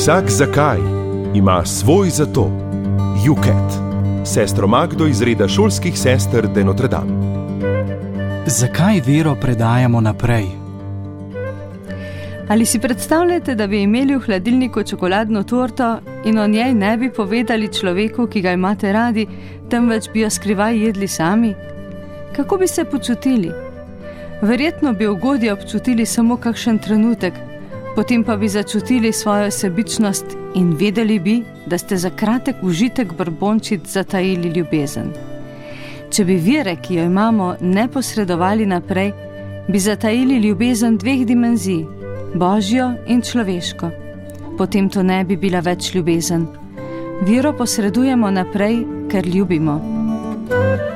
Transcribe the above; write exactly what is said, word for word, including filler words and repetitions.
Vsak zakaj ima svoj zato. Juket. Sestro Magdo iz reda šolskih sester de Notre Dame. Zakaj vero predajamo naprej? Ali si predstavljate, da bi imeli v hladilniku čokoladno torto in o njej ne bi povedali človeku, ki ga imate radi, temveč bi jo skrivaj jedli sami? Kako bi se počutili? Verjetno bi ugodje občutili samo kakšen trenutek, potem pa bi začutili svojo sebičnost in vedeli bi, da ste za kratek užitek brbončic zatajili ljubezen. Če bi vere, ki jo imamo, ne posredovali naprej, bi zatajili ljubezen dveh dimenzij, božjo in človeško. Potem to ne bi bila več ljubezen. Vero posredujemo naprej, ker ljubimo.